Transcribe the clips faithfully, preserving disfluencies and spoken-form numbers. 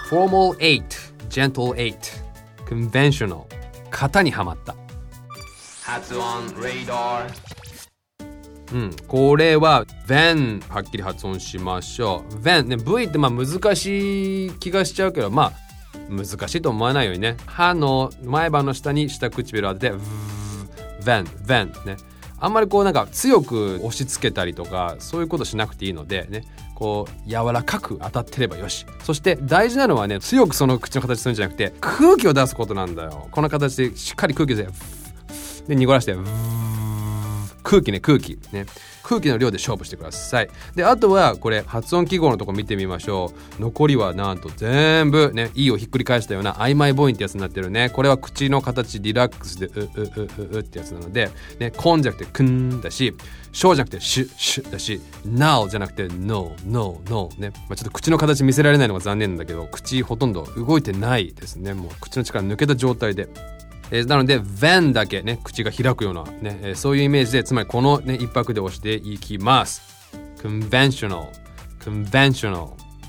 formal eight, gentle eight, conventional 型にはまった発音 radar うん、これは when はっきり発音しましょう when ね V ってまあ難しい気がしちゃうけどまあ難しいと思わないようにね歯の前歯の下に下唇を当てて when when ねあんまりこうなんか強く押し付けたりとかそういうことしなくていいのでねこう柔らかく当たってればよしそして大事なのはね強くその口の形するんじゃなくて空気を出すことなんだよこの形でしっかり空気でで濁らして空気ね空気ね空気の量で勝負してくださいであとはこれ発音記号のとこ見てみましょう残りはなんと全部ね E をひっくり返したような曖昧母音ってやつになってるねこれは口の形リラックスでうううううってやつなのでねコンじゃなくてクンだしショーじゃなくてシュシュだし Now じゃなくて No No No ね、まあ、ちょっと口の形見せられないのが残念なんだけど口ほとんど動いてないですねもう口の力抜けた状態でえー、なので when だけね口が開くようなね、えー、そういうイメージでつまりこのね一拍で押していきます conventional conventional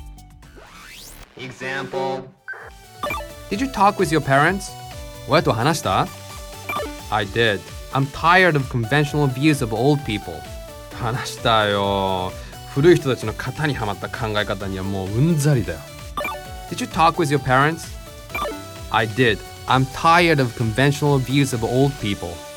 Example Did you talk with your parents? 親と話した I did I'm tired of conventional views of old people 話したよ古い人たちの型にはまった考え方にはもううんざりだよ Did you talk with your parents? I did I'm tired of conventional views of old people